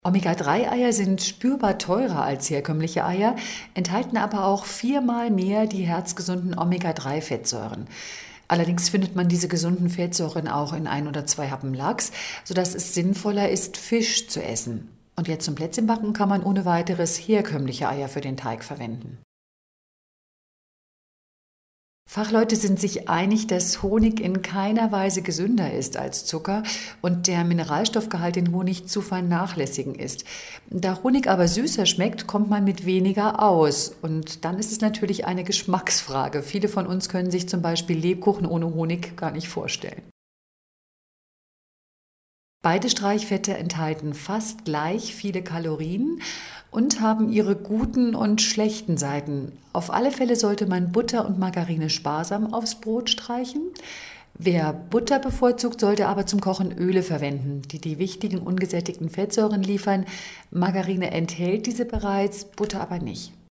Omega-3-Eier sind spürbar teurer als herkömmliche Eier, enthalten aber auch 4-mal mehr die herzgesunden Omega-3-Fettsäuren. Allerdings findet man diese gesunden Fettsäuren auch in 1 oder 2 Happen Lachs, sodass es sinnvoller ist, Fisch zu essen. Und jetzt zum Plätzchenbacken kann man ohne weiteres herkömmliche Eier für den Teig verwenden. Fachleute sind sich einig, dass Honig in keiner Weise gesünder ist als Zucker und der Mineralstoffgehalt in Honig zu vernachlässigen ist. Da Honig aber süßer schmeckt, kommt man mit weniger aus. Und dann ist es natürlich eine Geschmacksfrage. Viele von uns können sich zum Beispiel Lebkuchen ohne Honig gar nicht vorstellen. Beide Streichfette enthalten fast gleich viele Kalorien und haben ihre guten und schlechten Seiten. Auf alle Fälle sollte man Butter und Margarine sparsam aufs Brot streichen. Wer Butter bevorzugt, sollte aber zum Kochen Öle verwenden, die die wichtigen ungesättigten Fettsäuren liefern. Margarine enthält diese bereits, Butter aber nicht.